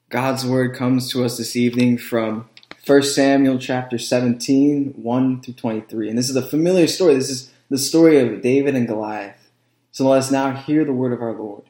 God's word comes to us this evening from 1 Samuel chapter 17, 1 through 23. And this is a familiar story. This is the story of David and Goliath. So let us now hear the word of our Lord.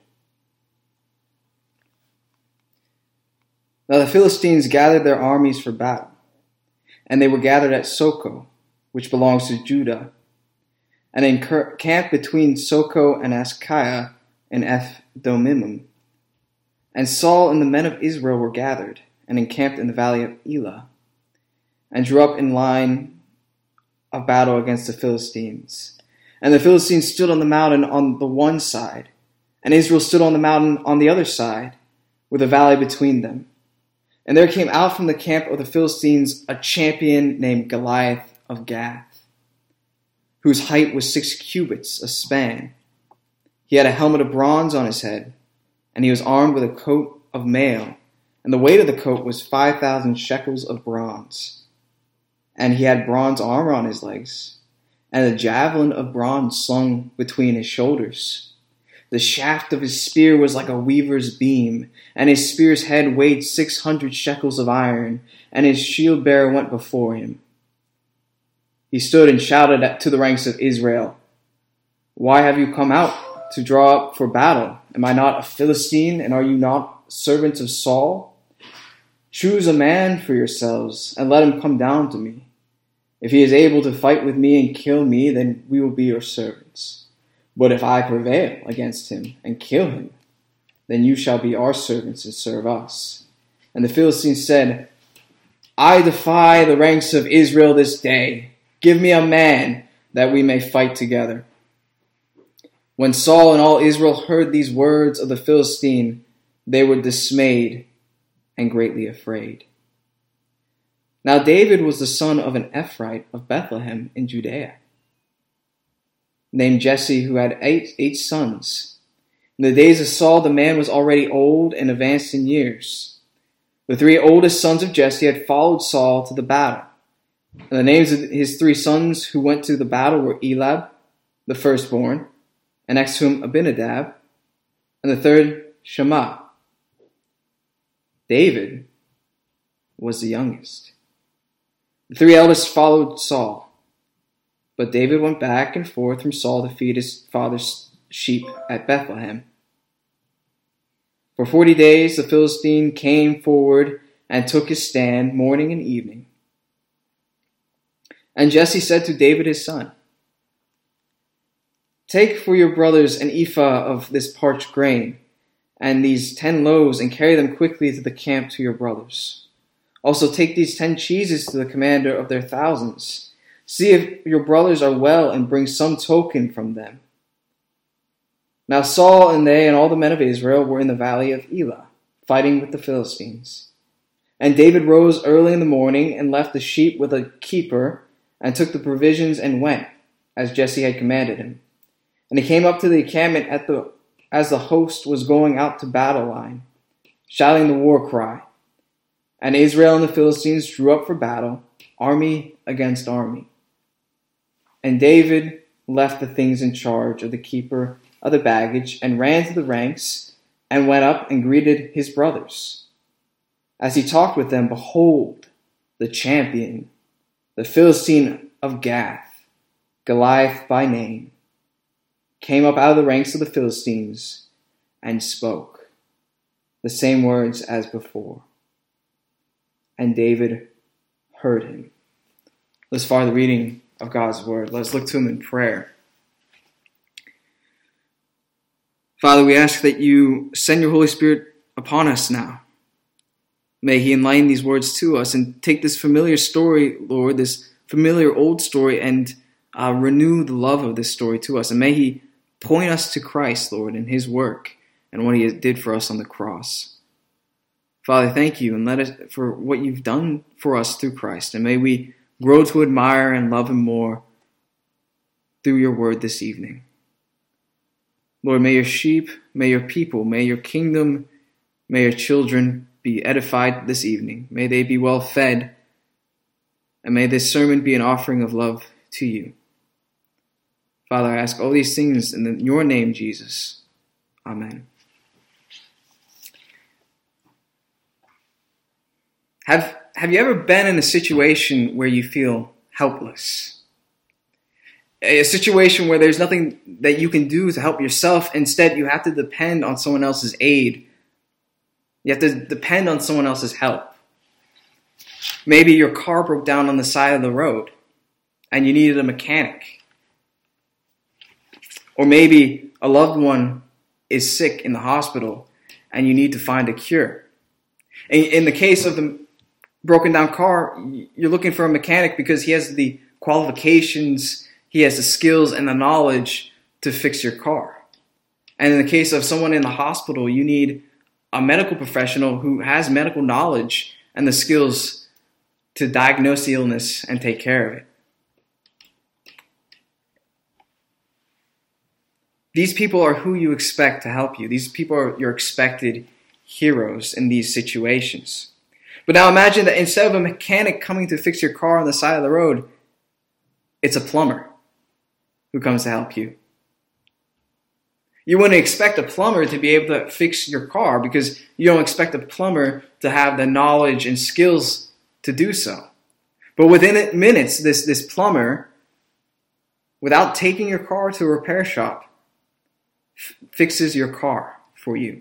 Now the Philistines gathered their armies for battle, and they were gathered at Soko, which belongs to Judah, and encamped between Soko and Askiah and Eph-dammim. And Saul and the men of Israel were gathered, and encamped in the valley of Elah, and drew up in line of battle against the Philistines. And the Philistines stood on the mountain on the one side, and Israel stood on the mountain on the other side, with a valley between them. And there came out from the camp of the Philistines a champion named Goliath of Gath, whose height was 6 cubits a span. He had a helmet of bronze on his head, and he was armed with a coat of mail, and the weight of the coat was 5,000 shekels of bronze. And he had bronze armor on his legs, and a javelin of bronze slung between his shoulders. The shaft of his spear was like a weaver's beam, and his spear's head weighed 600 shekels of iron, and his shield bearer went before him. He stood and shouted to the ranks of Israel, "Why have you come out to draw up for battle? Am I not a Philistine, and are you not servants of Saul? Choose a man for yourselves, and let him come down to me. If he is able to fight with me and kill me, then we will be your servants. But if I prevail against him and kill him, then you shall be our servants and serve us." And the Philistines said, "I defy the ranks of Israel this day. Give me a man that we may fight together." When Saul and all Israel heard these words of the Philistine, they were dismayed and greatly afraid. Now David was the son of an Ephraite of Bethlehem in Judea, named Jesse, who had eight sons. In the days of Saul, the man was already old and advanced in years. The 3 oldest sons of Jesse had followed Saul to the battle. And the names of his 3 sons who went to the battle were Eliab, the firstborn, and next to him Abinadab, and the third Shammah. David was the youngest. The 3 eldest followed Saul, but David went back and forth from Saul to feed his father's sheep at Bethlehem. For 40 days the Philistine came forward and took his stand morning and evening. And Jesse said to David his son, "Take for your brothers an ephah of this parched grain, and these 10 loaves, and carry them quickly to the camp to your brothers. Also take these 10 cheeses to the commander of their thousands. See if your brothers are well, and bring some token from them." Now Saul and they and all the men of Israel were in the valley of Elah, fighting with the Philistines. And David rose early in the morning and left the sheep with a keeper, and took the provisions and went, as Jesse had commanded him. And he came up to the encampment as the host was going out to battle line, shouting the war cry. And Israel and the Philistines drew up for battle, army against army. And David left the things in charge of the keeper of the baggage, and ran to the ranks, and went up and greeted his brothers. As he talked with them, behold, the champion, the Philistine of Gath, Goliath by name, came up out of the ranks of the Philistines and spoke the same words as before. And David heard him. Thus far, the reading of God's word. Let's look to him in prayer. Father, we ask that you send your Holy Spirit upon us now. May he enlighten these words to us and take this familiar story, Lord, this familiar old story, and renew the love of this story to us. And may he point us to Christ, Lord, and his work and what he did for us on the cross. Father, thank you and let us for what you've done for us through Christ. And may we grow to admire and love him more through your word this evening. Lord, may your sheep, may your people, may your kingdom, may your children be edified this evening. May they be well fed, and may this sermon be an offering of love to you. Father, I ask all these things in your name, Jesus. Amen. Have you ever been in a situation where you feel helpless? A situation where there's nothing that you can do to help yourself. Instead, you have to depend on someone else's aid. You have to depend on someone else's help. Maybe your car broke down on the side of the road and you needed a mechanic. Or maybe a loved one is sick in the hospital and you need to find a cure. In the case of the broken down car, you're looking for a mechanic because he has the qualifications, he has the skills and the knowledge to fix your car. And in the case of someone in the hospital, you need a medical professional who has medical knowledge and the skills to diagnose the illness and take care of it. These people are who you expect to help you. These people are your expected heroes in these situations. But now imagine that instead of a mechanic coming to fix your car on the side of the road, it's a plumber who comes to help you. You wouldn't expect a plumber to be able to fix your car because you don't expect a plumber to have the knowledge and skills to do so. But within minutes, this plumber, without taking your car to a repair shop, fixes your car for you.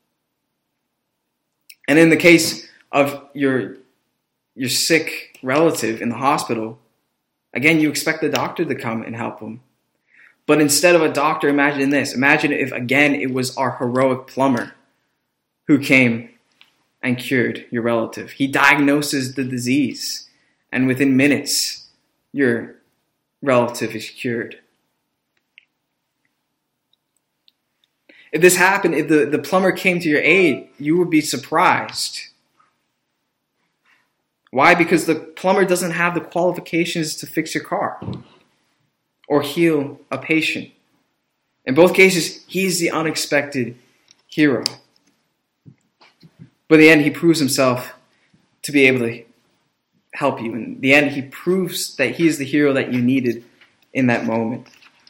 And in the case of your sick relative in the hospital, again, you expect the doctor to come and help him. But instead of a doctor, imagine this. Imagine if, again, it was our heroic plumber who came and cured your relative. He diagnoses the disease, and within minutes, your relative is cured. If this happened, if the plumber came to your aid, you would be surprised. Why? Because the plumber doesn't have the qualifications to fix your car or heal a patient. In both cases, he's the unexpected hero. But in the end, he proves himself to be able to help you. In the end, he proves that he is the hero that you needed in that moment.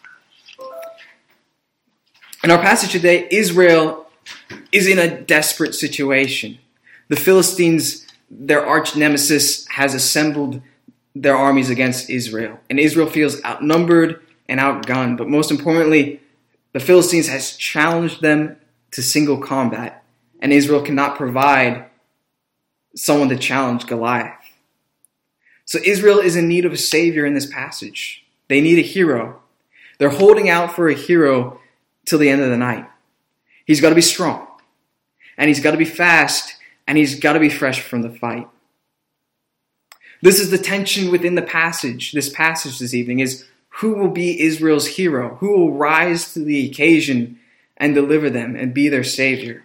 In our passage today, Israel is in a desperate situation. The Philistines, their arch nemesis, has assembled their armies against Israel. And Israel feels outnumbered and outgunned. But most importantly, the Philistines has challenged them to single combat. And Israel cannot provide someone to challenge Goliath. So Israel is in need of a savior in this passage. They need a hero. They're holding out for a hero till the end of the night. He's got to be strong. And he's got to be fast. And he's got to be fresh from the fight. This is the tension within the passage. This passage this evening is who will be Israel's hero? Who will rise to the occasion and deliver them and be their savior?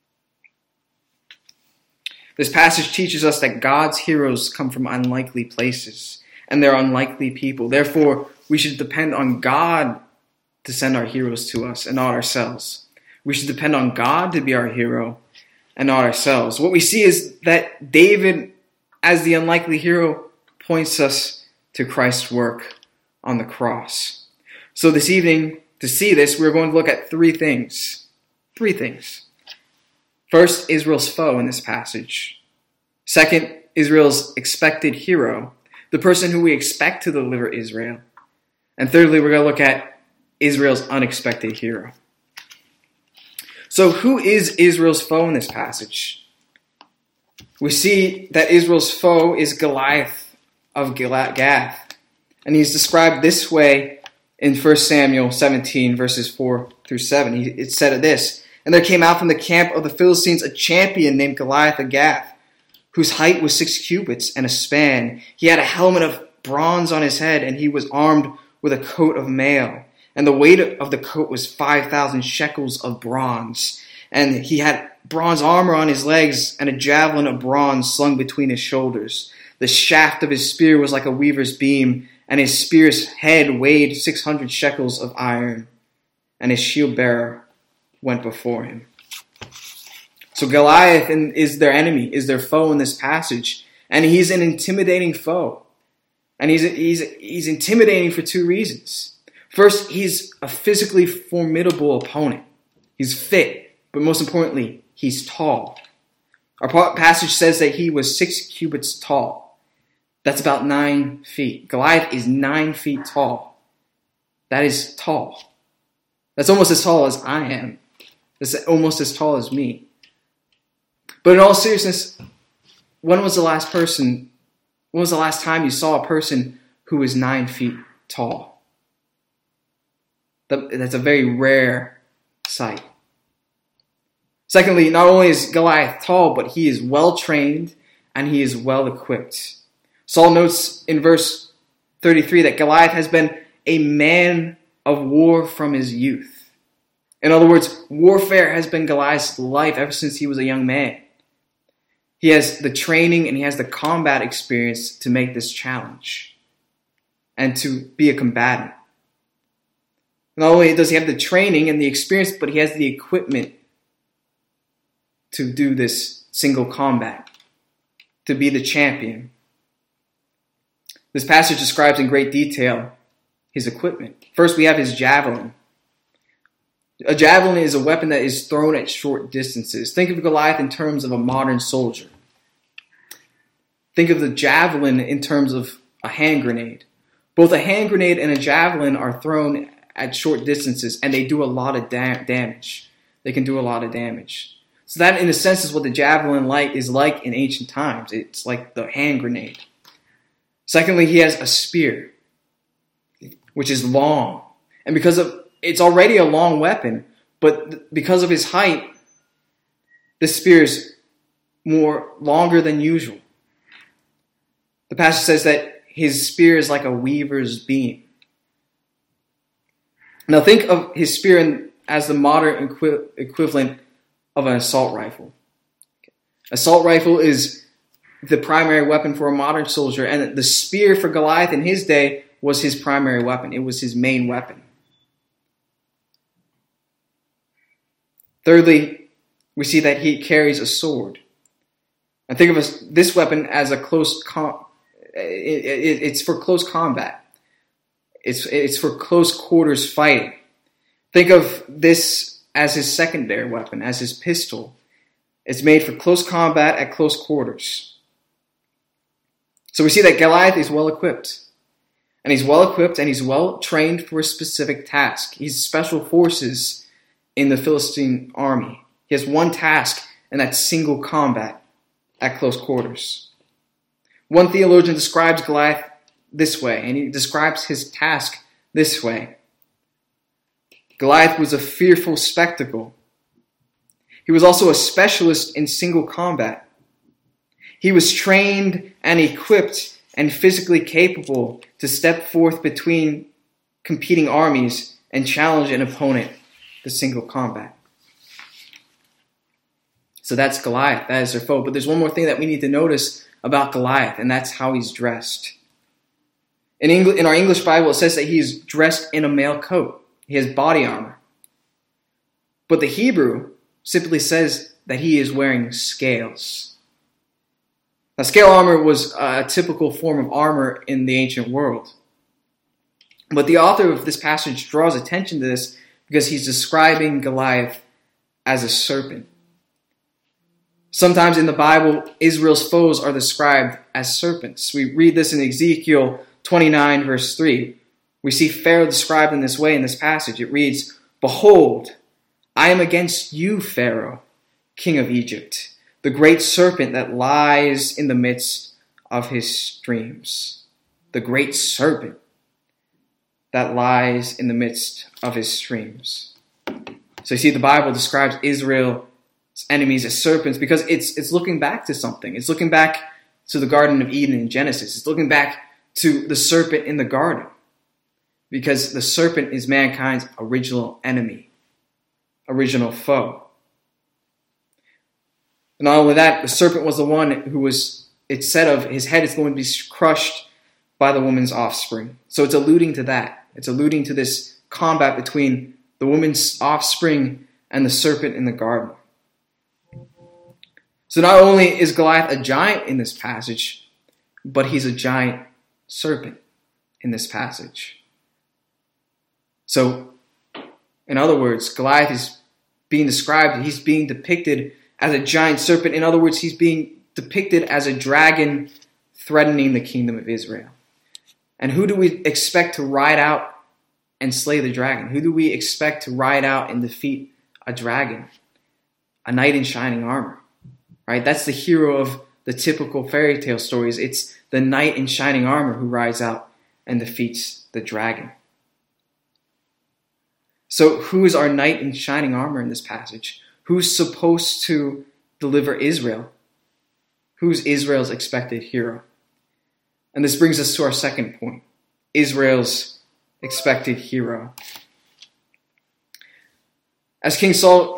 This passage teaches us that God's heroes come from unlikely places and they're unlikely people. Therefore, we should depend on God to send our heroes to us and not ourselves. We should depend on God to be our hero and not ourselves. What we see is that David, as the unlikely hero, points us to Christ's work on the cross. So this evening, to see this, we're going to look at three things. Three things. First, Israel's foe in this passage. Second, Israel's expected hero, the person who we expect to deliver Israel. And thirdly, we're going to look at Israel's unexpected hero. So who is Israel's foe in this passage? We see that Israel's foe is Goliath of Gath. And he's described this way in 1 Samuel 17, verses 4 through 7. It said this, "And there came out from the camp of the Philistines a champion named Goliath of Gath, whose height was 6 cubits and a span. He had a helmet of bronze on his head, and he was armed with a coat of mail. And the weight of the coat was 5,000 shekels of bronze. And he had bronze armor on his legs and a javelin of bronze slung between his shoulders. The shaft of his spear was like a weaver's beam, and his spear's head weighed 600 shekels of iron. And his shield bearer went before him." So Goliath is their enemy, is their foe in this passage. And he's an intimidating foe. And he's intimidating for two reasons. First, he's a physically formidable opponent. He's fit, but most importantly, he's tall. Our passage says that he was 6 cubits tall. That's about 9 feet. Goliath is 9 feet tall. That is tall. That's almost as tall as I am. That's almost as tall as me. But in all seriousness, when was the last time you saw a person who was 9 feet tall? That's a very rare sight. Secondly, not only is Goliath tall, but he is well trained and he is well equipped. Saul notes in verse 33 that Goliath has been a man of war from his youth. In other words, warfare has been Goliath's life ever since he was a young man. He has the training and he has the combat experience to make this challenge and to be a combatant. Not only does he have the training and the experience, but he has the equipment to do this single combat, to be the champion. This passage describes in great detail his equipment. First, we have his javelin. A javelin is a weapon that is thrown at short distances. Think of Goliath in terms of a modern soldier. Think of the javelin in terms of a hand grenade. Both a hand grenade and a javelin are thrown at short distances, and they do a lot of damage. They can do a lot of damage. So that, in a sense, is what the javelin is like in ancient times. It's like the hand grenade. Secondly, he has a spear, which is long. And it's already a long weapon, but because of his height, the spear is longer than usual. The passage says that his spear is like a weaver's beam. Now think of his spear as the modern equivalent of an assault rifle. Assault rifle is the primary weapon for a modern soldier, and the spear for Goliath in his day was his primary weapon. It was his main weapon. Thirdly, we see that he carries a sword. And think of this weapon as it's for close combat. It's for close quarters fighting. Think of this as his secondary weapon, as his pistol. It's made for close combat at close quarters. So we see that Goliath is well equipped. And he's well equipped and he's well trained for a specific task. He's special forces in the Philistine army. He has one task, and that's single combat at close quarters. One theologian describes Goliath this way, and he describes his task this way. Goliath was a fearful spectacle. He was also a specialist in single combat. He was trained and equipped and physically capable to step forth between competing armies and challenge an opponent to single combat. So that's Goliath. That is their foe. But there's one more thing that we need to notice about Goliath, and that's how he's dressed. In our English Bible, it says that he's dressed in a mail coat. He has body armor. But the Hebrew simply says that he is wearing scales. Now, scale armor was a typical form of armor in the ancient world. But the author of this passage draws attention to this because he's describing Goliath as a serpent. Sometimes in the Bible, Israel's foes are described as serpents. We read this in Ezekiel 29, verse 3. We see Pharaoh described in this way in this passage. It reads, "Behold, I am against you, Pharaoh, king of Egypt, the great serpent that lies in the midst of his streams." The great serpent that lies in the midst of his streams. So you see, the Bible describes Israel's enemies as serpents because it's looking back to something. It's looking back to the Garden of Eden in Genesis. It's looking back to the serpent in the garden, because the serpent is mankind's original enemy, original foe. And not only that, the serpent was the one who it's said of, his head is going to be crushed by the woman's offspring. So it's alluding to that. It's alluding to this combat between the woman's offspring and the serpent in the garden. So not only is Goliath a giant in this passage, but he's a giant serpent in this passage. So, in other words, Goliath is being described, he's being depicted as a giant serpent. In other words, he's being depicted as a dragon threatening the kingdom of Israel. And who do we expect to ride out and slay the dragon? Who do we expect to ride out and defeat a dragon? A knight in shining armor, right? That's the hero of the typical fairy tale stories. It's the knight in shining armor who rides out and defeats the dragon. So who is our knight in shining armor in this passage? Who's supposed to deliver Israel? Who's Israel's expected hero? And this brings us to our second point, Israel's expected hero. As king,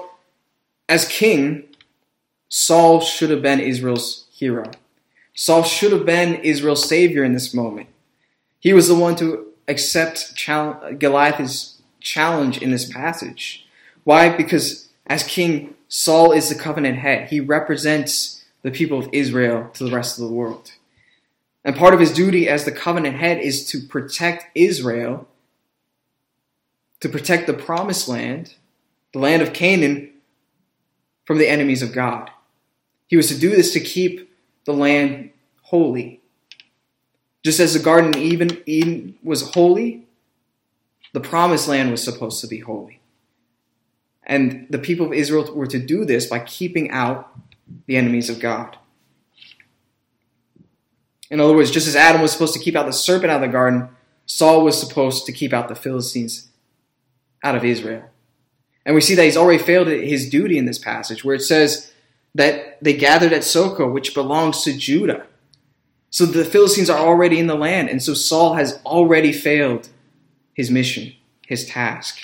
Saul should have been Israel's hero. Saul should have been Israel's savior in this moment. He was the one to accept Goliath's challenge in this passage. Why? Because as king, Saul is the covenant head. He represents the people of Israel to the rest of the world. And part of his duty as the covenant head is to protect Israel, to protect the promised land, the land of Canaan, from the enemies of God. He was to do this to keep the land holy. Just as the Garden of Eden was holy, the promised land was supposed to be holy. And the people of Israel were to do this by keeping out the enemies of God. In other words, just as Adam was supposed to keep out the serpent out of the garden, Saul was supposed to keep out the Philistines out of Israel. And we see that he's already failed at his duty in this passage, where it says that they gathered at Socoh, which belongs to Judah. So the Philistines are already in the land, and so Saul has already failed his mission, his task.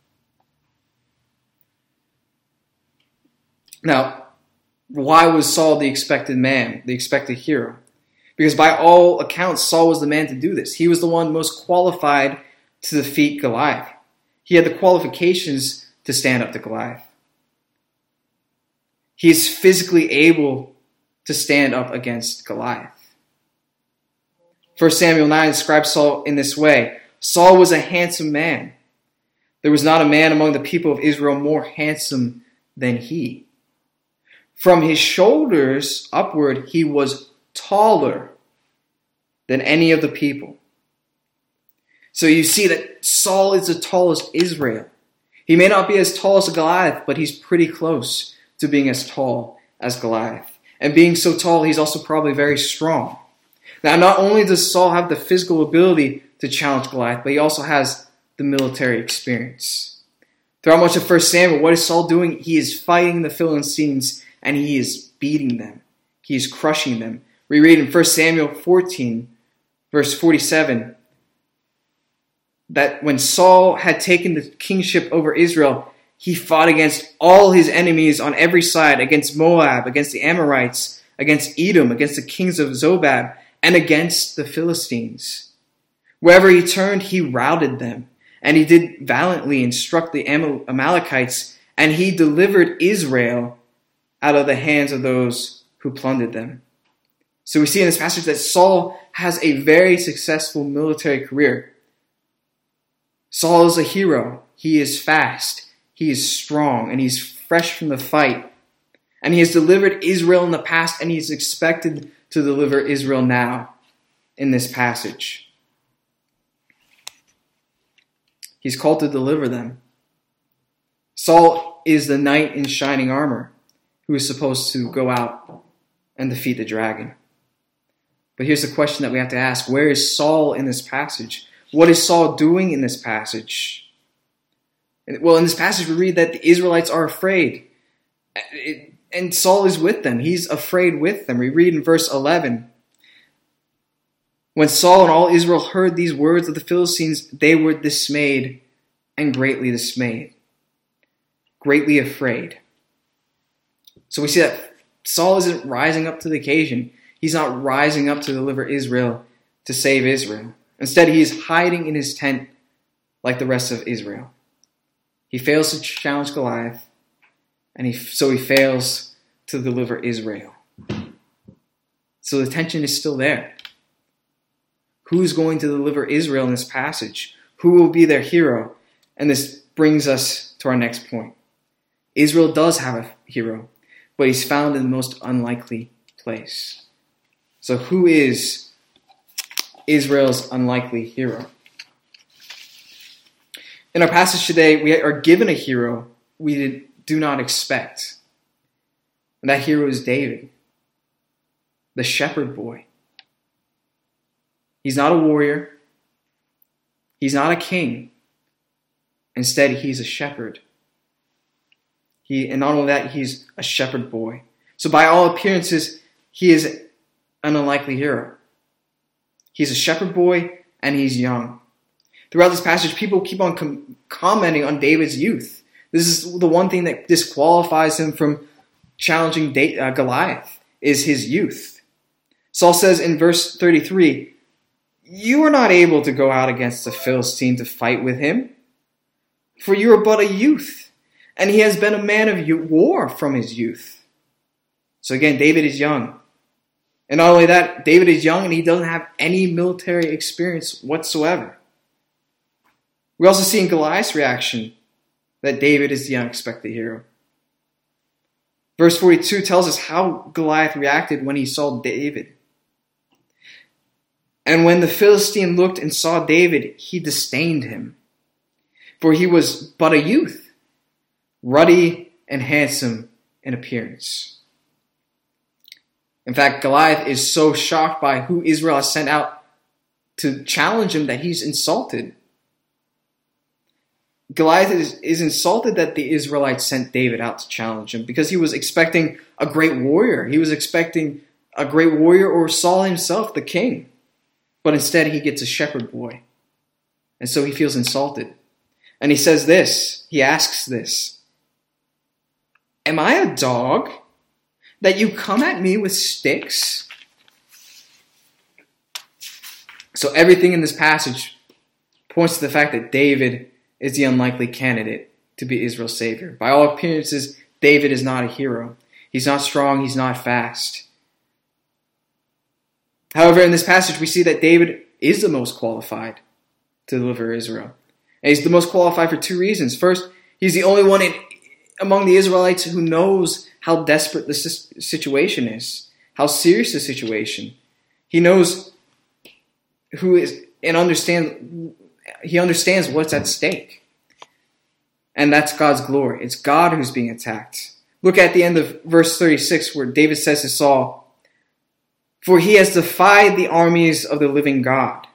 Now, why was Saul the expected man, the expected hero? Because by all accounts, Saul was the man to do this. He was the one most qualified to defeat Goliath. He had the qualifications to stand up to Goliath. He is physically able to stand up against Goliath. 1 Samuel 9 describes Saul in this way. Saul was a handsome man. There was not a man among the people of Israel more handsome than he. From his shoulders upward, he was taller than any of the people. So you see that Saul is the tallest Israel. He may not be as tall as Goliath, but he's pretty close to being as tall as Goliath. And being so tall, he's also probably very strong. Now, not only does Saul have the physical ability to challenge Goliath, but he also has the military experience. Throughout much of 1 Samuel, what is Saul doing? He is fighting the Philistines and he is beating them. He is crushing them. We read in 1 Samuel 14, verse 47, that when Saul had taken the kingship over Israel, he fought against all his enemies on every side, against Moab, against the Amorites, against Edom, against the kings of Zobab, and against the Philistines. Wherever he turned, he routed them, and he did valiantly and struck the Amalekites, and he delivered Israel out of the hands of those who plundered them. So we see in this passage that Saul has a very successful military career. Saul is a hero. He is fast. He is strong, and he's fresh from the fight. And he has delivered Israel in the past, and he's expected to deliver Israel now in this passage. He's called to deliver them. Saul is the knight in shining armor who is supposed to go out and defeat the dragon. But here's the question that we have to ask. Where is Saul in this passage? What is Saul doing in this passage? Well, in this passage we read that the Israelites are afraid. And Saul is with them. He's afraid with them. We read in verse 11. When Saul and all Israel heard these words of the Philistines, they were dismayed and greatly dismayed. Greatly afraid. So we see that Saul isn't rising up to the occasion. He's not rising up to deliver Israel, to save Israel. Instead, he is hiding in his tent like the rest of Israel. He fails to challenge Goliath, and so he fails to deliver Israel. So the tension is still there. Who's going to deliver Israel in this passage? Who will be their hero? And this brings us to our next point. Israel does have a hero, but he's found in the most unlikely place. So who is Israel's unlikely hero? In our passage today, we are given a hero we do not expect. And that hero is David, the shepherd boy. He's not a warrior. He's not a king. Instead, he's a shepherd. And not only that, he's a shepherd boy. So by all appearances, he is an unlikely hero. He's a shepherd boy and he's young. Throughout this passage, people keep on commenting on David's youth. This is the one thing that disqualifies him from challenging Goliath, is his youth. Saul says in verse 33, "You are not able to go out against the Philistine to fight with him, for you are but a youth, and he has been a man of war from his youth." So again, David is young. And not only that, David is young and he doesn't have any military experience whatsoever. We also see in Goliath's reaction that David is the unexpected hero. Verse 42 tells us how Goliath reacted when he saw David. "And when the Philistine looked and saw David, he disdained him, for he was but a youth, ruddy and handsome in appearance." In fact, Goliath is so shocked by who Israel has sent out to challenge him that he's insulted. Goliath is insulted that the Israelites sent David out to challenge him because he was expecting a great warrior. He was expecting a great warrior or Saul himself, the king. But instead he gets a shepherd boy. And so he feels insulted. And he says this, he asks this, "Am I a dog that you come at me with sticks?" So everything in this passage points to the fact that David is the unlikely candidate to be Israel's savior. By all appearances, David is not a hero. He's not strong, he's not fast. However, in this passage, we see that David is the most qualified to deliver Israel. And he's the most qualified for two reasons. First, he's the only one among the Israelites who knows how desperate the situation is, how serious the situation. He knows who is and he understands what's at stake. And that's God's glory. It's God who's being attacked. Look at the end of verse 36 where David says to Saul, "For he has defied the armies of the living God."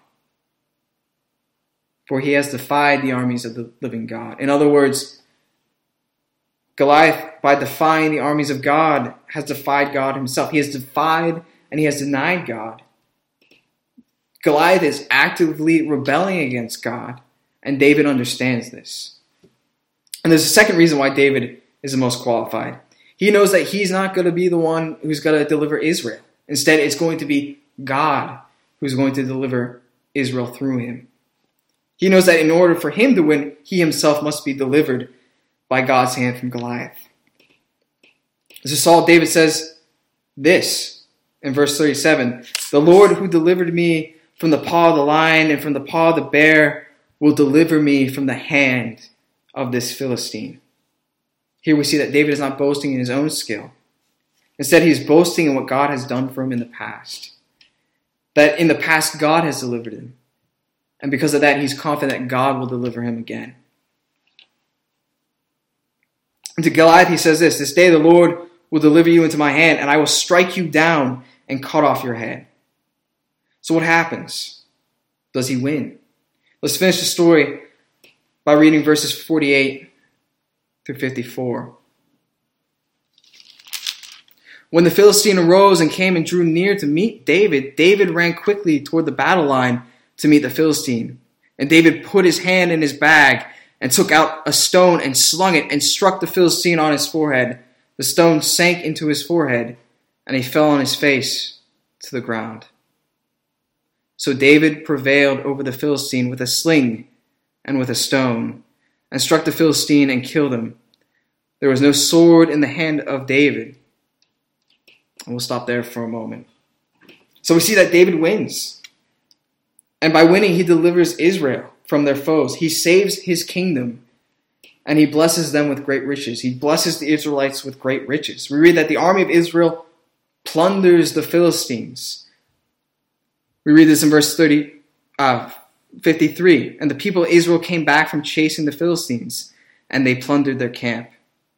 For he has defied the armies of the living God. In other words, Goliath, by defying the armies of God, has defied God himself. He has defied and he has denied God. Goliath is actively rebelling against God, and David understands this. And there's a second reason why David is the most qualified. He knows that he's not going to be the one who's going to deliver Israel. Instead, it's going to be God who's going to deliver Israel through him. He knows that in order for him to win, he himself must be delivered by God's hand from Goliath. So David says this in verse 37, "The Lord who delivered me from the paw of the lion and from the paw of the bear will deliver me from the hand of this Philistine." Here we see that David is not boasting in his own skill. Instead, he is boasting in what God has done for him in the past. That in the past, God has delivered him. And because of that, he's confident that God will deliver him again. And to Goliath, he says this, "This day the Lord will deliver you into my hand, and I will strike you down and cut off your head." So what happens? Does he win? Let's finish the story by reading verses 48 through 54. "When the Philistine arose and came and drew near to meet David, David ran quickly toward the battle line to meet the Philistine. And David put his hand in his bag and took out a stone and slung it and struck the Philistine on his forehead. The stone sank into his forehead, and he fell on his face to the ground. So David prevailed over the Philistine with a sling and with a stone, and struck the Philistine and killed him. There was no sword in the hand of David." And we'll stop there for a moment. So we see that David wins. And by winning, he delivers Israel from their foes. He saves his kingdom. and he blesses them with great riches. He blesses the Israelites with great riches. We read that the army of Israel plunders the Philistines. We read this in verse 53. And the people of Israel came back from chasing the Philistines, and they plundered their camp.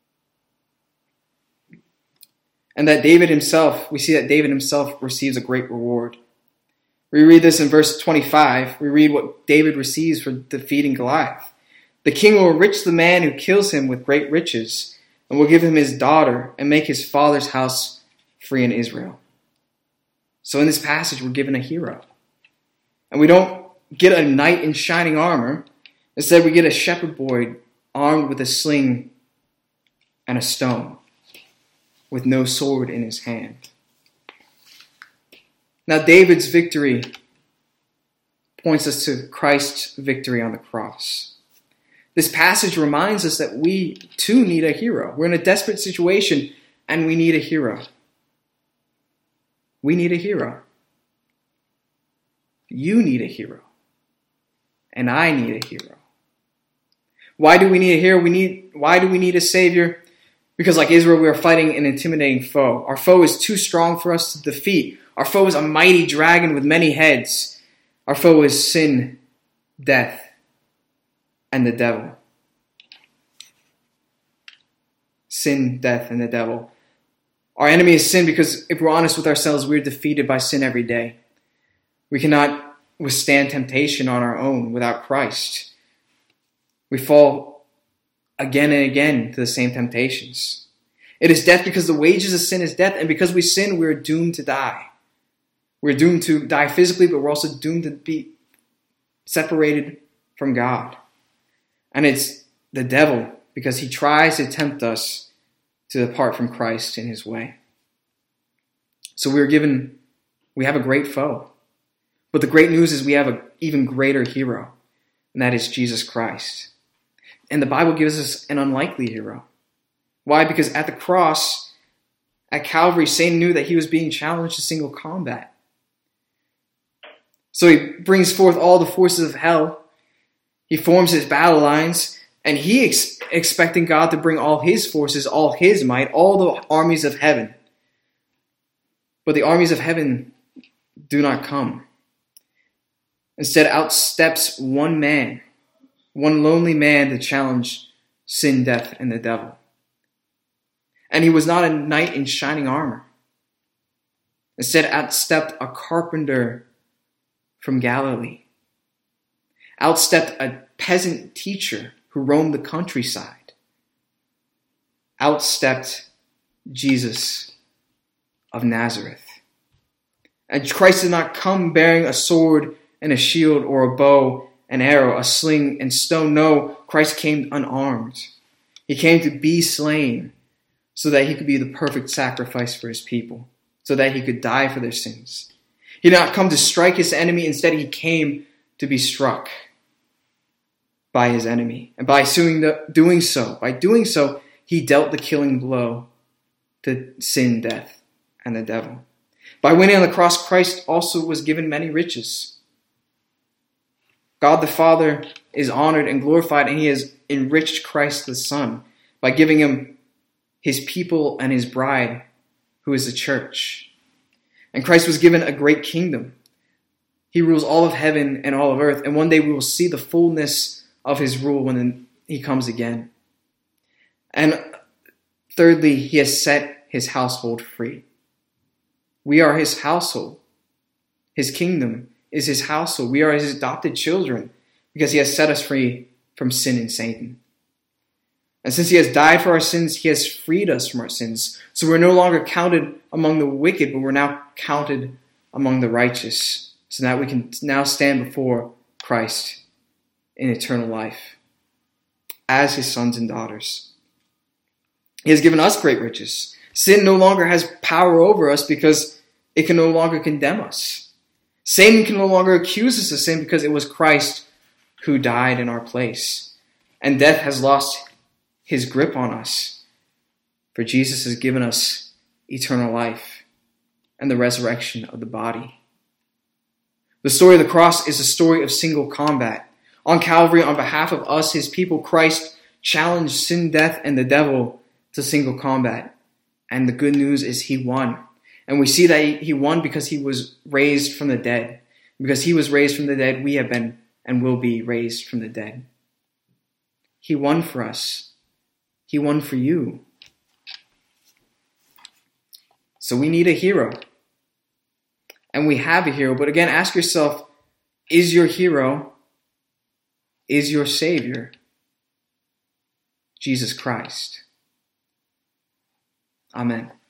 And that we see that David himself receives a great reward. We read this in verse 25. We read what David receives for defeating Goliath. The king will enrich the man who kills him with great riches, and will give him his daughter and make his father's house free in Israel. So in this passage, we're given a hero. And we don't get a knight in shining armor. Instead, we get a shepherd boy armed with a sling and a stone, with no sword in his hand. Now, David's victory points us to Christ's victory on the cross. This passage reminds us that we too need a hero. We're in a desperate situation, and we need a hero. We need a hero. You need a hero. And I need a hero. Why do we need a hero? Why do we need a savior? Because like Israel, we are fighting an intimidating foe. Our foe is too strong for us to defeat. Our foe is a mighty dragon with many heads. Our foe is sin, death, and the devil. Sin, death, and the devil. Our enemy is sin because if we're honest with ourselves, we're defeated by sin every day. We cannot withstand temptation on our own without Christ. We fall again and again to the same temptations. It is death because the wages of sin is death, and because we sin, we're doomed to die. We're doomed to die physically, but we're also doomed to be separated from God. And it's the devil because he tries to tempt us to depart from Christ in his way. So we have a great foe. But the great news is we have an even greater hero, and that is Jesus Christ. And the Bible gives us an unlikely hero. Why? Because at the cross, at Calvary, Satan knew that he was being challenged to single combat. So he brings forth all the forces of hell. He forms his battle lines, and he expecting God to bring all his forces, all his might, all the armies of heaven. But the armies of heaven do not come. Instead, outsteps one man, one lonely man to challenge sin, death, and the devil. And he was not a knight in shining armor. Instead, outstepped a carpenter from Galilee. Outstepped a peasant teacher who roamed the countryside. Outstepped Jesus of Nazareth. And Christ did not come bearing a sword and a shield or a bow and arrow, a sling and stone. No, Christ came unarmed. He came to be slain so that he could be the perfect sacrifice for his people, so that he could die for their sins. He did not come to strike his enemy. Instead, he came to be struck by his enemy. And by doing so, he dealt the killing blow to sin, death, and the devil. By winning on the cross, Christ also was given many riches. God the Father is honored and glorified, and he has enriched Christ the Son by giving him his people and his bride, who is the church. And Christ was given a great kingdom. He rules all of heaven and all of earth, and one day we will see the fullness of his rule when he comes again. And thirdly, he has set his household free. We are his household. His kingdom is his household. We are his adopted children because he has set us free from sin and Satan. And since he has died for our sins, he has freed us from our sins. So we're no longer counted among the wicked, but we're now counted among the righteous, so that we can now stand before Christ in eternal life as his sons and daughters. He has given us great riches. Sin no longer has power over us because it can no longer condemn us. Satan can no longer accuse us of sin because it was Christ who died in our place. And death has lost his grip on us, for Jesus has given us eternal life and the resurrection of the body. The story of the cross is a story of single combat. On Calvary, on behalf of us, his people, Christ challenged sin, death, and the devil to single combat. And the good news is he won. And we see that he won because he was raised from the dead. Because he was raised from the dead, we have been and will be raised from the dead. He won for us. He won for you. So we need a hero. And we have a hero. But again, ask yourself, is your hero, is your Savior Jesus Christ? Amen.